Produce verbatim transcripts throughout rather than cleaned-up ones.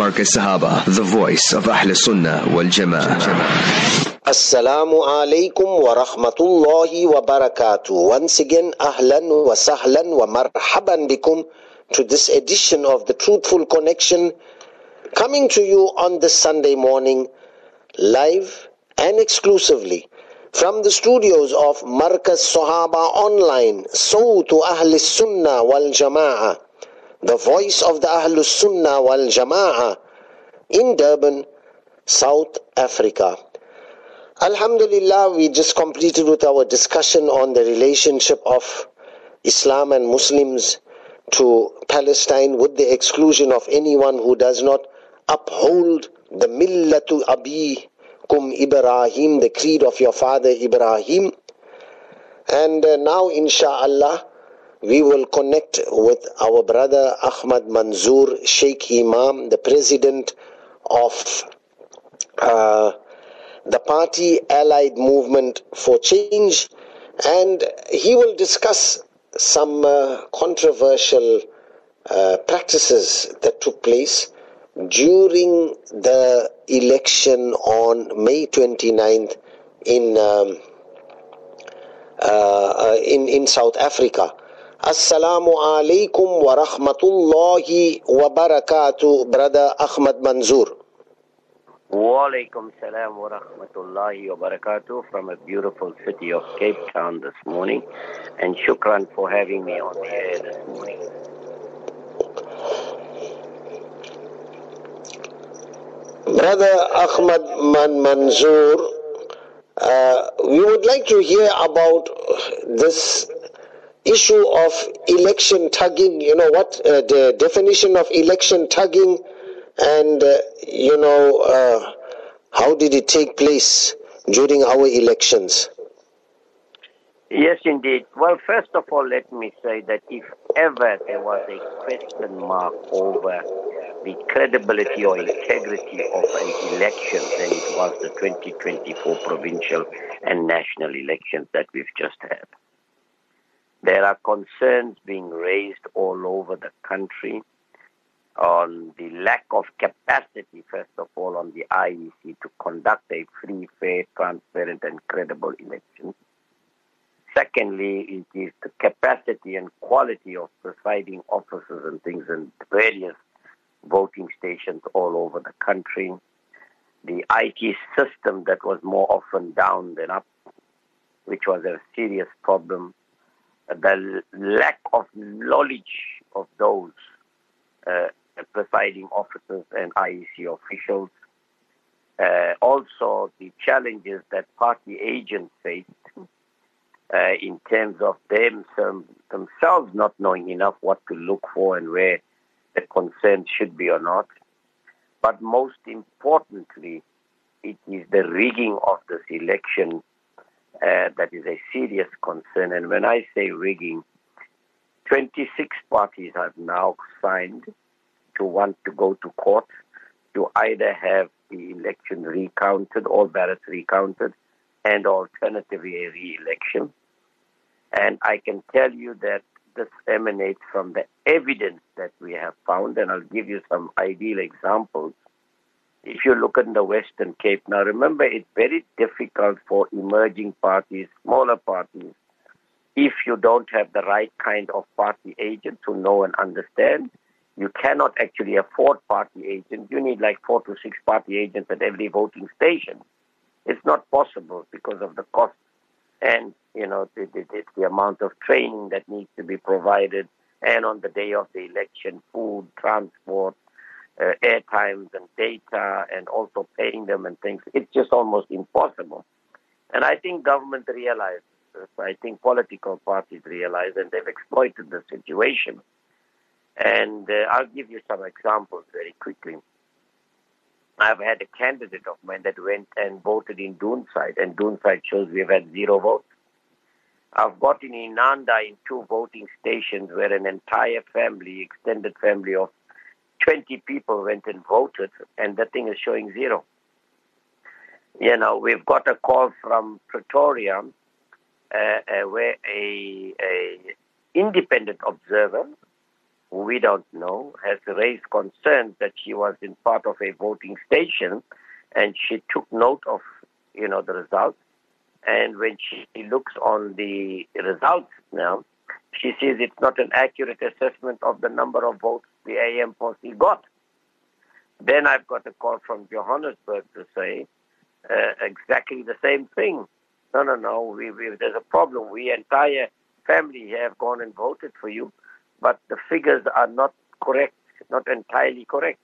Marcus Sahaba, the voice of Ahl Sunnah wal Jama'ah. Assalamu alaikum wa rahmatullahi wa barakatuh. Once again, ahlan wa sahlan wa marhaban bikum to this edition of the Truthful Connection, coming to you on this Sunday morning, live and exclusively from the studios of Marcus Sahaba Online, Sawtu Ahl Sunnah wal Jama'ah, the voice of the Ahl Sunnah wal Jama'ah, in Durban, South Africa. Alhamdulillah, we just completed with our discussion on the relationship of Islam and Muslims to Palestine, with the exclusion of anyone who does not uphold the Millatu Abikum Ibrahim, the creed of your father Ibrahim. And uh, now, inshallah, we will connect with our brother Ahmad Manzoor, Sheikh Imam, the president of uh, the party Allied Movement for Change, and he will discuss some uh, controversial uh, practices that took place during the election on May twenty-ninth in um, uh, in in South Africa. Assalamu alaikum wa rahmatullahi wa barakatuh, brother Ahmad Manzoor. Wa alaikum salam wa rahmatullahi wa barakatuh from a beautiful city of Cape Town this morning, and shukran for having me on the air this morning. Brother Ahmad Man Manzoor, uh, we would like to hear about this issue of election tugging, you know, what uh, the definition of election tugging, and, uh, you know, uh, how did it take place during our elections? Yes, indeed. Well, first of all, let me say that if ever there was a question mark over the credibility or integrity of an election, then it was the twenty twenty-four provincial and national elections that we've just had. There are concerns being raised all over the country on the lack of capacity, first of all, on the I E C to conduct a free, fair, transparent, and credible election. Secondly, it is the capacity and quality of presiding officers and things in various voting stations all over the country. The I T system that was more often down than up, which was a serious problem. The lack of knowledge of those uh, presiding officers and I E C officials. Uh, also, the challenges that party agents faced uh, in terms of them, some, themselves not knowing enough what to look for and where the consent should be or not. But most importantly, it is the rigging of this election Uh, that is a serious concern. And when I say rigging, twenty-six parties have now signed to want to go to court to either have the election recounted, all ballots recounted, and alternatively a re-election. And I can tell you that this emanates from the evidence that we have found, and I'll give you some ideal examples. If you look at the Western Cape, now remember, it's very difficult for emerging parties, smaller parties, if you don't have the right kind of party agent to know and understand. You cannot actually afford party agents. You need like four to six party agents at every voting station. It's not possible because of the cost and, you know, the, the, the amount of training that needs to be provided, and on the day of the election, food, transport, Uh, airtimes and data, and also paying them and things. It's just almost impossible. And I think government realized this. I think political parties realize, and they've exploited the situation. And uh, I'll give you some examples very quickly. I've had a candidate of mine that went and voted in Doonside, and Doonside shows we've had zero votes. I've got in Inanda in two voting stations where an entire family, extended family of twenty people went and voted, and the thing is showing zero. You know, we've got a call from Pretoria uh, uh, where a, a independent observer who we don't know, has raised concerns that she was in part of a voting station and she took note of, you know, the results. And when she looks on the results now, she says it's not an accurate assessment of the number of votes the A M four C got. Then I've got a call from Johannesburg to say uh, exactly the same thing. No, no, no, we, we, there's a problem. We entire family have gone and voted for you, but the figures are not correct, not entirely correct.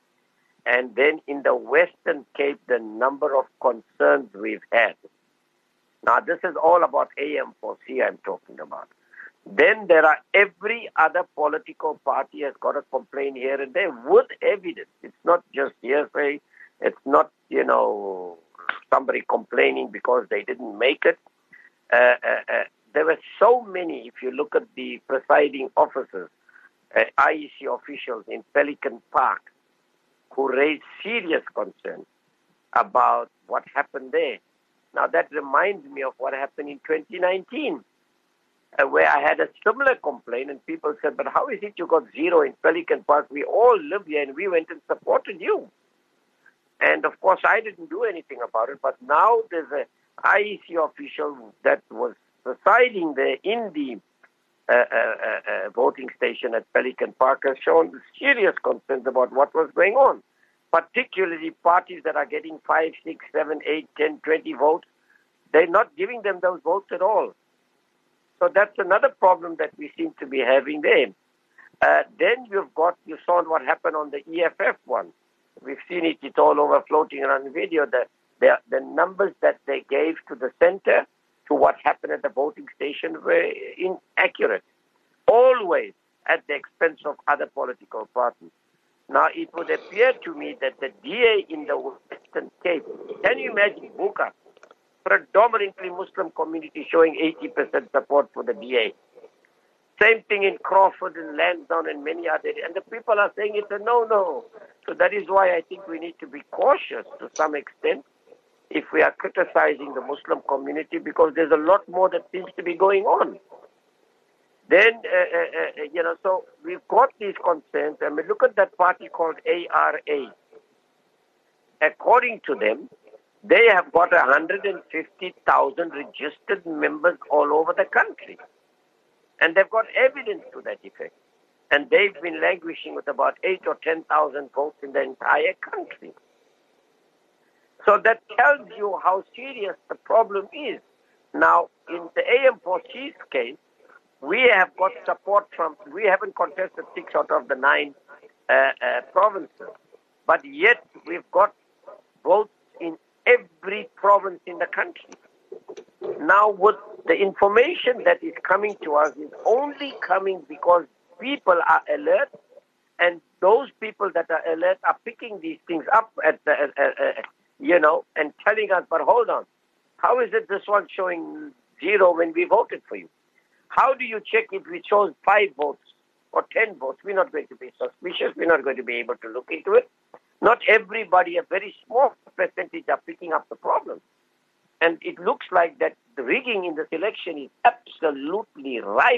And then in the Western Cape, the number of concerns we've had. Now, this is all about A M four C I'm talking about. Then there are every other political party has got a complaint here and there with evidence. It's not just hearsay. It's not, you know, somebody complaining because they didn't make it. Uh, uh, uh, there were so many, if you look at the presiding officers, uh, I E C officials in Pelican Park, who raised serious concerns about what happened there. Now, that reminds me of what happened in twenty nineteen. Uh, where I had a similar complaint and people said, but how is it you got zero in Pelican Park? We all live here and we went and supported you. And of course, I didn't do anything about it, but now there's a I E C official that was presiding there in the uh, uh, uh, voting station at Pelican Park has shown serious concerns about what was going on, particularly parties that are getting five, six, seven, eight, ten, twenty votes. They're not giving them those votes at all. So that's another problem that we seem to be having there. Uh, then you've got, you saw what happened on the E F F one. We've seen it, it's all over floating around the video. The, the, the numbers that they gave to the center to what happened at the voting station were inaccurate, always at the expense of other political parties. Now, it would appear to me that the D A in the Western Cape, can you imagine, Buka, predominantly Muslim community showing eighty percent support for the D A. Same thing in Crawford and Lansdowne and many other areas. And the people are saying it's a no-no. So that is why I think we need to be cautious to some extent if we are criticizing the Muslim community, because there's a lot more that seems to be going on. Then, uh, uh, uh, you know, so we've got these concerns. And we look at that party called A R A. According to them, they have got one hundred fifty thousand registered members all over the country. And they've got evidence to that effect. And they've been languishing with about eight or ten thousand votes in the entire country. So that tells you how serious the problem is. Now, in the A M four C's case, we have got support from, we haven't contested six out of the nine uh, uh, provinces. But yet, we've got votes in every province in the country. Now, with the information that is coming to us is only coming because people are alert, and those people that are alert are picking these things up at the, uh, uh, you know, and telling us, but hold on, how is it this one showing zero when we voted for you? How do you check if we chose five votes or ten votes? We're not going to be suspicious. We're not going to be able to look into it. Not everybody, a very small percentage, are picking up the problem. And it looks like that the rigging in this election is absolutely rife.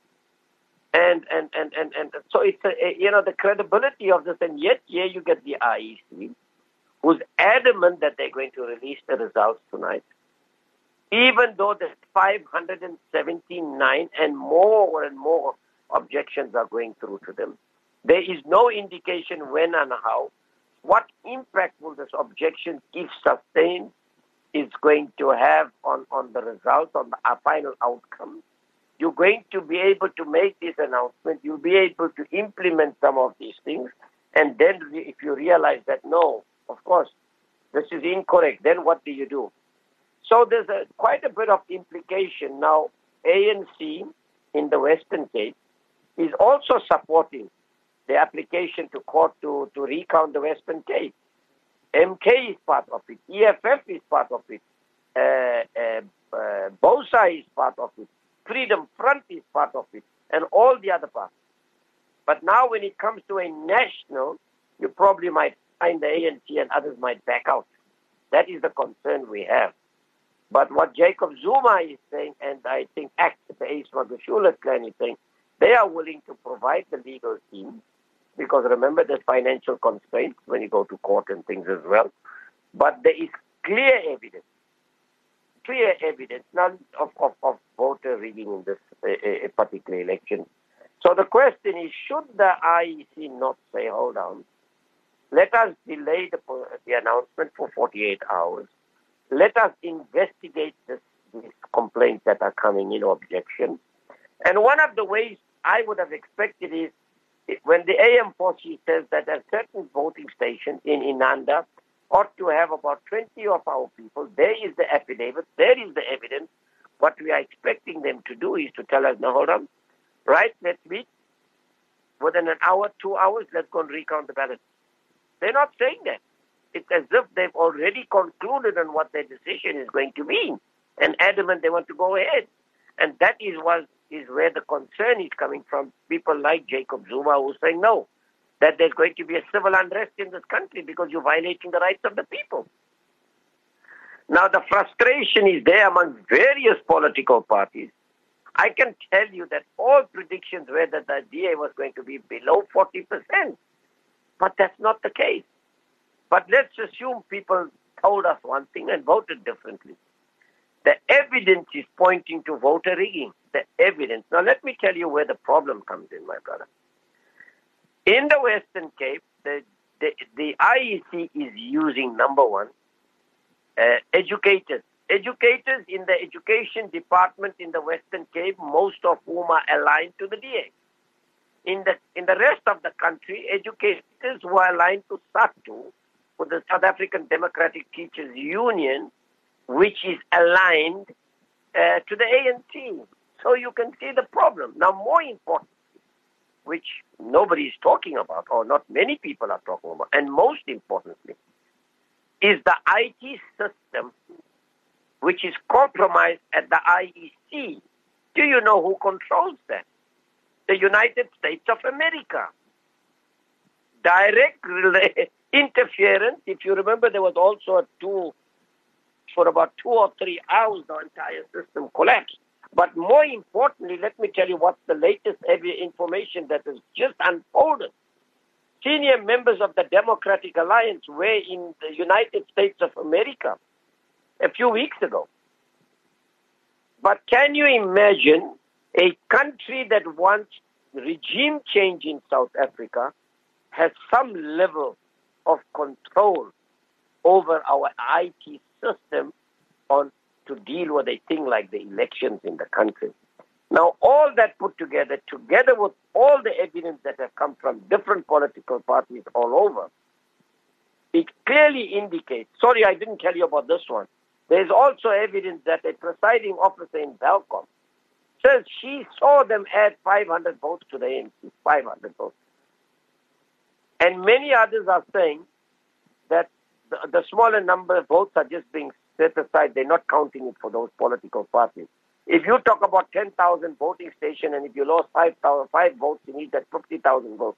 And and, and, and, and so it's, a, a, you know, the credibility of this. And yet here you get the I E C, who's adamant that they're going to release the results tonight, even though there's five hundred seventy-nine and more and more objections are going through to them. There is no indication when and how. What impact will this objection, if sustained, is going to have on, on the result, on the uh, final outcome? You're going to be able to make this announcement. You'll be able to implement some of these things. And then if you realize that, no, of course, this is incorrect, then what do you do? So there's a, quite a bit of implication. Now, A N C in the Western Cape is also supporting the application to court to, to recount the Western Cape. M K is part of it. E F F is part of it. Uh, uh, uh, BOSA is part of it. Freedom Front is part of it. And all the other parts. But now when it comes to a national, you probably might find the A N C and others might back out. That is the concern we have. But what Jacob Zuma is saying, and I think ACT, the Ace Magashula clan is saying, They are willing to provide the legal team, because remember there's financial constraints when you go to court and things as well. But there is clear evidence, clear evidence, none of, of, of voter rigging in this uh, particular election. So the question is, should the I E C not say, hold on, let us delay the, the announcement for forty-eight hours. Let us investigate this, these complaints that are coming in, objections. And one of the ways I would have expected is, when the A M four C says that a certain voting station in Inanda ought to have about twenty of our people, there is the affidavit, there is the evidence. What we are expecting them to do is to tell us, no, hold on, right, let's meet within an hour, two hours, let's go and recount the ballots. They're not saying that. It's as if they've already concluded on what their decision is going to be and adamant they want to go ahead. And that is what is where the concern is coming from. People like Jacob Zuma who say no, that there's going to be a civil unrest in this country because you're violating the rights of the people. Now the frustration is there among various political parties. I can tell you that all predictions were that the D A was going to be below forty percent. But that's not the case. But let's assume people told us one thing and voted differently. The evidence is pointing to voter rigging. The evidence. Now let me tell you where the problem comes in, my brother. In the Western Cape, the, the, the I E C is using, number one, uh, educators. Educators in the education department in the Western Cape, most of whom are aligned to the D A. In the, in the rest of the country, educators who are aligned to SADTU, for the South African Democratic Teachers Union, which is aligned uh, to the A N C. So you can see the problem. Now, more importantly, which nobody is talking about, or not many people are talking about, and most importantly, is the I T system, which is compromised at the I E C. Do you know who controls that? The United States of America. Direct interference. If you remember, there was also a two, for about two or three hours, the entire system collapsed. But more importantly, let me tell you what's the latest information that has just unfolded. Senior members of the Democratic Alliance were in the United States of America a few weeks ago. But can you imagine a country that wants regime change in South Africa has some level of control over our I T system on to deal with a thing like the elections in the country? Now, all that put together, together with all the evidence that have come from different political parties all over, it clearly indicates, sorry, I didn't tell you about this one. There's also evidence that a presiding officer in Belcom says she saw them add five hundred votes to the A N C, five hundred votes. And many others are saying that the, the smaller number of votes are just being set aside. They're not counting it for those political parties. If you talk about ten thousand voting stations and if you lost five, five votes, you need that fifty thousand votes.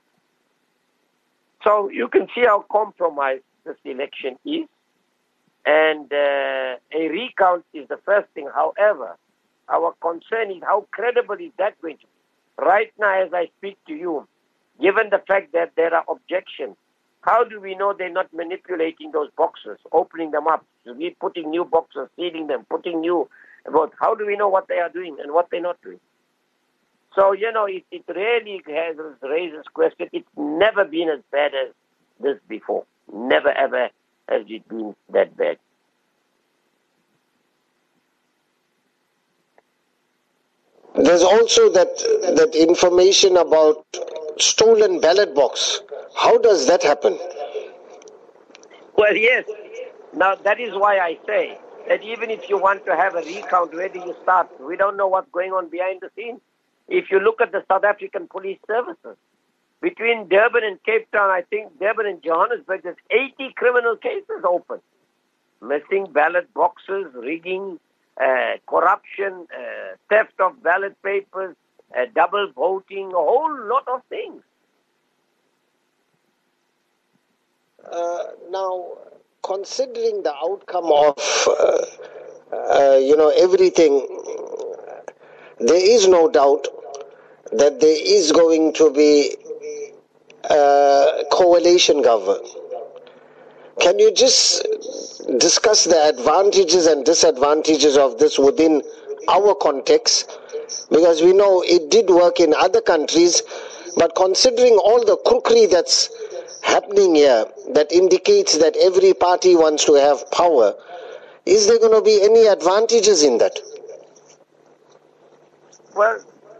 So you can see how compromised this election is. And uh, a recount is the first thing. However, our concern is how credible is that going to be? Right now, as I speak to you, given the fact that there are objections, how do we know they're not manipulating those boxes, opening them up, putting new boxes, sealing them, putting new votes? How do we know what they are doing and what they're not doing? So, you know, it, it really has raises question. It's never been as bad as this before. Never, ever has it been that bad. There's also that that information about stolen ballot box. How does that happen? Well, yes. Now, that is why I say that even if you want to have a recount, where do you start? We don't know what's going on behind the scenes. If you look at the South African police services, between Durban and Cape Town, I think Durban and Johannesburg, there's eighty criminal cases open. Missing ballot boxes, rigging, uh, corruption, uh, theft of ballot papers, uh, double voting, a whole lot of things. Uh, now, considering the outcome of, uh, uh, you know, everything, there is no doubt that there is going to be a coalition government. Can you just discuss the advantages and disadvantages of this within our context? Because we know it did work in other countries, but considering all the crookery that's happening here, that indicates that every party wants to have power, is there going to be any advantages in that? Well,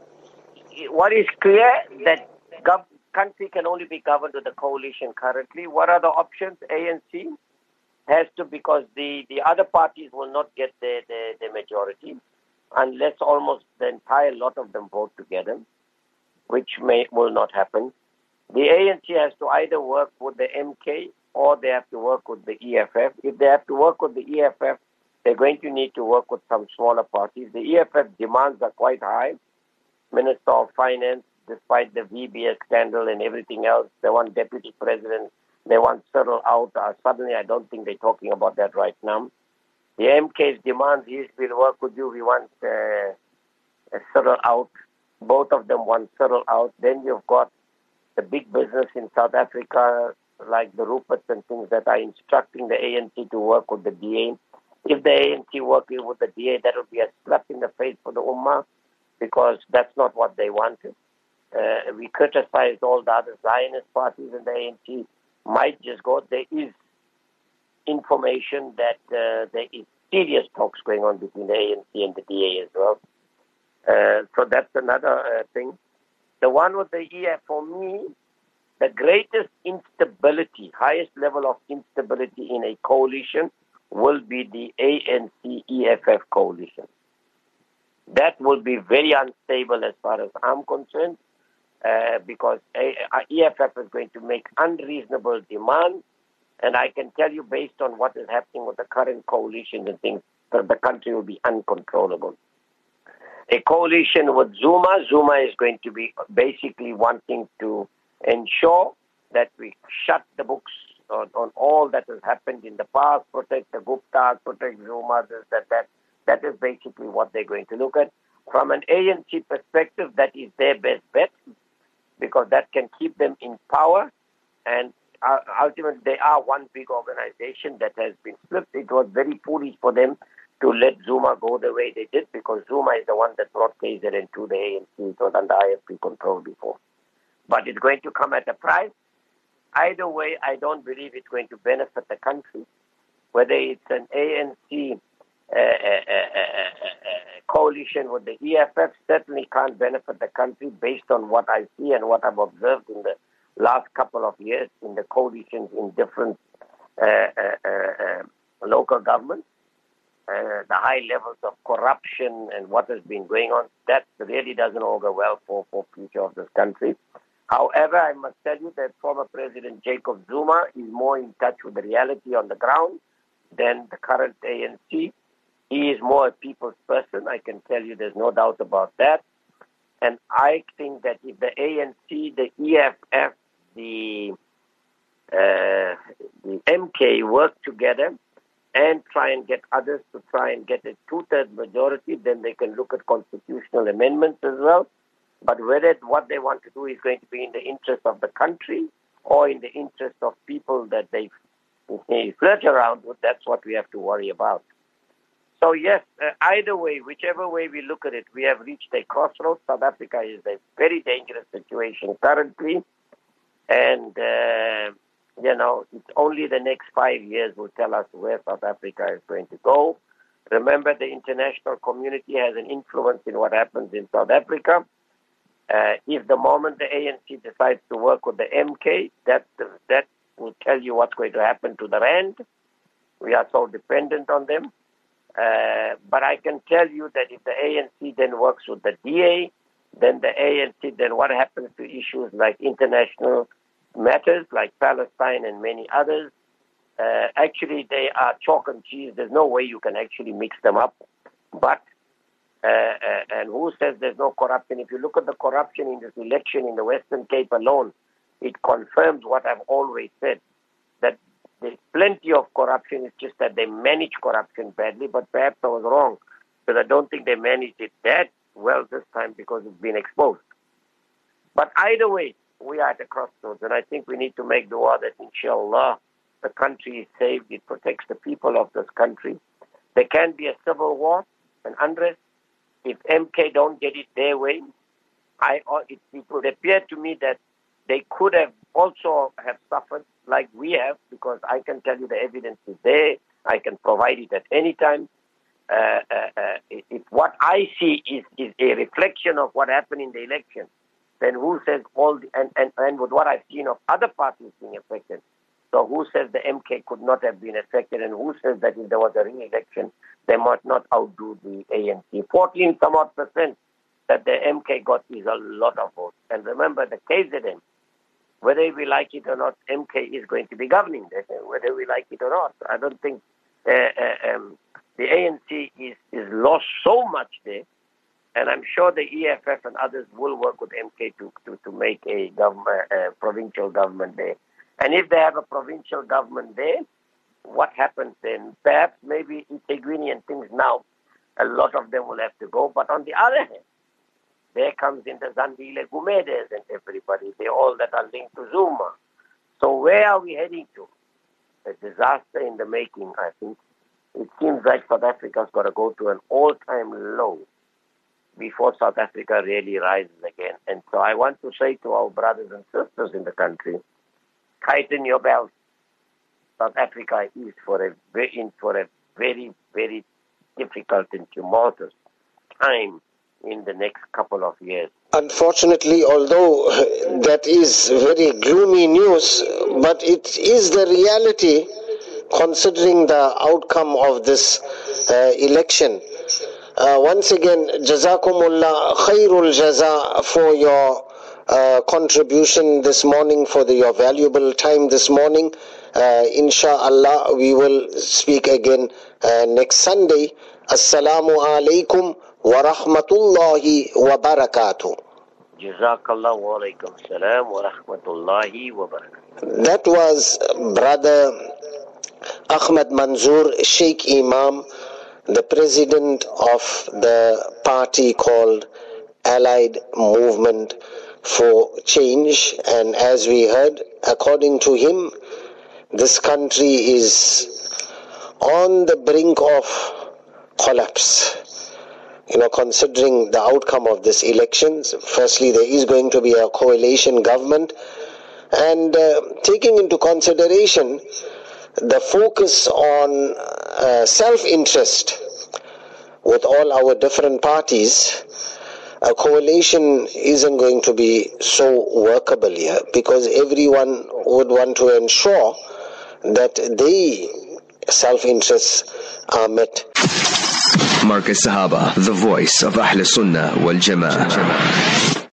what is clear that gov- country can only be governed with a coalition currently. What are the options? A N C has to, because the, the other parties will not get the, the, the majority unless almost the entire lot of them vote together, which may will not happen. The A N C has to either work with the M K or they have to work with the E F F. If they have to work with the E F F, they're going to need to work with some smaller parties. The E F F demands are quite high. Minister of Finance, despite the V B S scandal and everything else, they want deputy president, they want Cyril out. Uh, suddenly, I don't think they're talking about that right now. The M K's demands is, we'll work with you, we want uh, Cyril out. Both of them want Cyril out. Then you've got the big business in South Africa, like the Ruperts and things, that are instructing the A N C to work with the D A. If the A N C working with the D A, that will be a slap in the face for the Ummah, because that's not what they wanted. Uh, we criticized all the other Zionist parties, and the A N C might just go. There is information that uh, there is serious talks going on between the A N C and the D A as well. Uh, so that's another uh, thing. The one with the E F, for me, the greatest instability, highest level of instability in a coalition will be the A N C E F F coalition. That will be very unstable as far as I'm concerned, uh, because a, a E F F is going to make unreasonable demands, and I can tell you, based on what is happening with the current coalition and things, that the country will be uncontrollable. A coalition with Zuma, Zuma is going to be basically wanting to ensure that we shut the books on, on all that has happened in the past, protect the Guptas, protect Zuma, this, that, that. That is basically what they're going to look at. From an A N C perspective, that is their best bet, because that can keep them in power. And uh, ultimately, they are one big organization that has been split. It was very foolish for them to let Zuma go the way they did, because Zuma is the one that brought K Z N to the A N C. It was under I F P control before. But it's going to come at a price. Either way, I don't believe it's going to benefit the country. Whether it's an A N C uh, uh, uh, uh, coalition with the E F F, certainly can't benefit the country based on what I see and what I've observed in the last couple of years in the coalitions in different uh, uh, uh, uh, local governments. Uh, the high levels of corruption and what has been going on, that really doesn't augur well for the future of this country. However, I must tell you that former President Jacob Zuma is more in touch with the reality on the ground than the current A N C. He is more a people's person. I can tell you there's no doubt about that. And I think that if the A N C, the E F F, the, uh, the M K work together and try and get others to try and get a two-thirds majority, then they can look at constitutional amendments as well. But whether what they want to do is going to be in the interest of the country or in the interest of people that they, they flirt around with, that's what we have to worry about. So yes, uh, either way, whichever way we look at it, we have reached a crossroads. South Africa is a very dangerous situation currently. And, uh, you know, it's only the next five years will tell us where South Africa is going to go. Remember, the international community has an influence in what happens in South Africa. Uh, if the moment the A N C decides to work with the M K, that that will tell you what's going to happen to the rand. We are so dependent on them. Uh, but I can tell you that if the A N C then works with the D A, then the A N C, then what happens to issues like international matters, like Palestine and many others? Uh, actually, they are chalk and cheese. There's no way you can actually mix them up. But Uh, uh, and who says there's no corruption? If you look at the corruption in this election in the Western Cape alone, it confirms what I've always said, that there's plenty of corruption. It's just that they manage corruption badly, but perhaps I was wrong, because I don't think they managed it that well this time because it's been exposed. But either way, we are at a crossroads, and I think we need to make dua that inshallah the country is saved, it protects the people of this country. There can be a civil war, an unrest. If M K don't get it their way, I, it, it would appear to me that they could have also have suffered like we have, because I can tell you the evidence is there. I can provide it at any time. Uh, uh, uh, if what I see is, is a reflection of what happened in the election, then who says all the, and, and, and with what I've seen of other parties being affected, so who says the M K could not have been affected, and who says that if there was a re-election, they might not outdo the A N C? fourteen some odd percent that the M K got is a lot of votes. And remember, the K Z N, whether we like it or not, M K is going to be governing that, whether we like it or not. I don't think uh, uh, um, the A N C is, is lost so much there, and I'm sure the E F F and others will work with M K to, to, to make a government, uh, provincial government there. And if they have a provincial government there, what happens then? Perhaps maybe Iteguini things now, a lot of them will have to go. But on the other hand, there comes in the Zandile Gumedes and everybody. They all that are linked to Zuma. So where are we heading to? A disaster in the making, I think. It seems like South Africa's got to go to an all-time low before South Africa really rises again. And so I want to say to our brothers and sisters in the country, tighten your belts. South Africa is for a very, for a very, very difficult and tumultuous time in the next couple of years. Unfortunately, although that is very gloomy news, but it is the reality considering the outcome of this uh, election. Uh, once again, Jazakumullah khairul jaza for your uh, contribution this morning, for the, your valuable time this morning. Uh, Insha'Allah, we will speak again uh, next Sunday. Assalamu alaikum wa rahmatullahi wa barakatuh. Jazakallah wa alaikum salam wa rahmatullahi wa barakatuh. That was Brother Ahmad Manzoor Sheikh Imam, the president of the party called Allied Movement for Change. And as we heard, according to him, this country is on the brink of collapse. You know, considering the outcome of this elections, firstly, there is going to be a coalition government, and uh, taking into consideration the focus on uh, self-interest with all our different parties, a coalition isn't going to be so workable here, because everyone would want to ensure that their self-interests are met. Marcus Sahaba, the voice of Ahl Sunnah wal Jama'ah.